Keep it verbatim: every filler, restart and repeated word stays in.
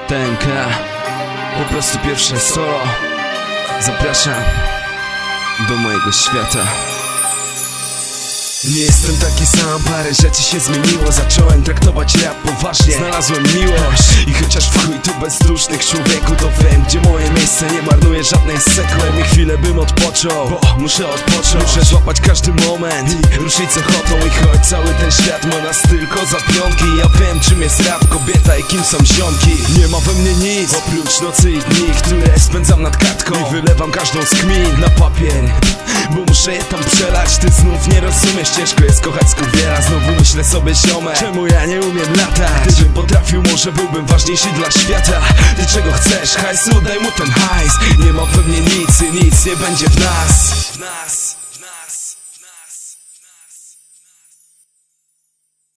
T N K. Po prostu pierwsze solo. Zapraszam do mojego świata. Nie jestem taki sam, parę rzeczy się zmieniło. Zacząłem traktować rap poważnie, znalazłem miłość. I chociaż w chuj tu bezdusznych człowieku, to wiem, gdzie moje miejsce, nie marnuję żadnej sekund. Mi chwilę bym odpoczął, bo muszę odpocząć. Muszę złapać każdy moment i ruszyć z ochotą. I choć cały ten świat ma nas tylko za pionki, ja wiem, czym jest rap, kobieta i kim są ziomki. Nie ma we mnie nic, oprócz nocy i dni, które spędzam nad kartką i wylewam każdą z kmin na papier, bo muszę je tam przelać. Ty znów nie rozumiesz, ciężko jest kochać skurwiela. Znowu myślę sobie, ziomek, czemu ja nie umiem latać? Gdybym potrafił, może byłbym ważniejszy dla świata. Ty czego chcesz? Hajsu, daj mu ten hajs. Nie ma we mnie nic i nic nie będzie w nas, w nas.